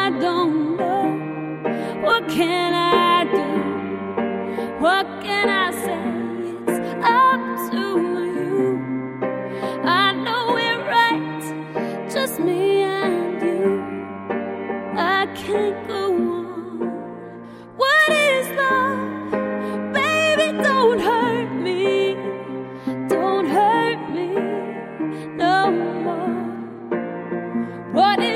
I don't know. What can I do? What can I say? It's up to you. I know we're right, just me and you. I can't go on. What is love? Baby, don't hurt me. Don't hurt me no more. What is